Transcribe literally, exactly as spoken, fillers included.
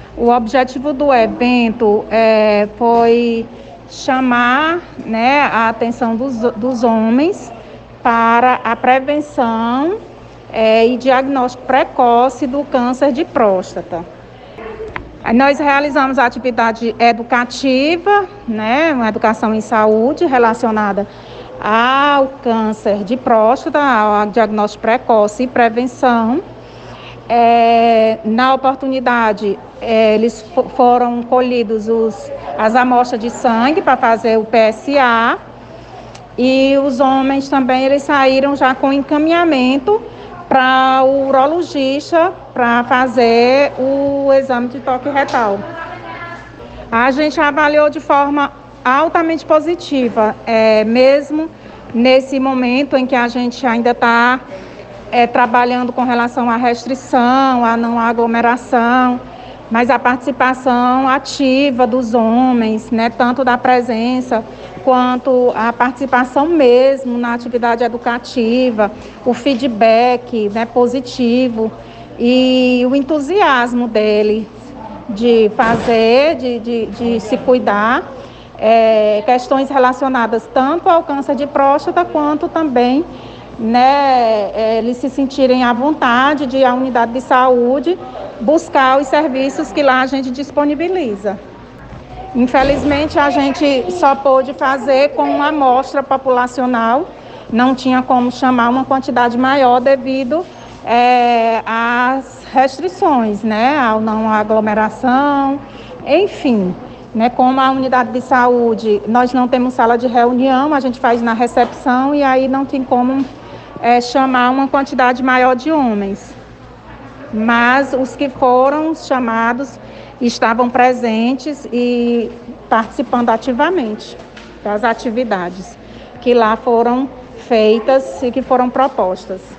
O objetivo do evento é, foi chamar, né, a atenção dos, dos homens para a prevenção é, e diagnóstico precoce do câncer de próstata. Nós realizamos a atividade educativa, né, uma educação em saúde relacionada ao câncer de próstata, ao diagnóstico precoce e prevenção. É, na oportunidade, é, eles foram colhidos os, as amostras de sangue para fazer o P S A, e os homens também eles saíram já com encaminhamento para o urologista para fazer o exame de toque retal. A gente avaliou de forma altamente positiva, é, mesmo nesse momento em que a gente ainda está É, trabalhando com relação à restrição, à não aglomeração, mas a participação ativa dos homens, né, tanto da presença quanto a participação mesmo na atividade educativa, o feedback, né, positivo e o entusiasmo dele de fazer, de, de, de se cuidar, é, questões relacionadas tanto ao câncer de próstata quanto também né, eles se sentirem à vontade de ir à unidade de saúde buscar os serviços que lá a gente disponibiliza. Infelizmente, a gente só pôde fazer com uma amostra populacional, não tinha como chamar uma quantidade maior devido é, às restrições, né, à não aglomeração, enfim. Né, como a unidade de saúde, nós não temos sala de reunião, a gente faz na recepção e aí não tem como É, chamar uma quantidade maior de homens, mas os que foram chamados estavam presentes e participando ativamente das atividades que lá foram feitas e que foram propostas.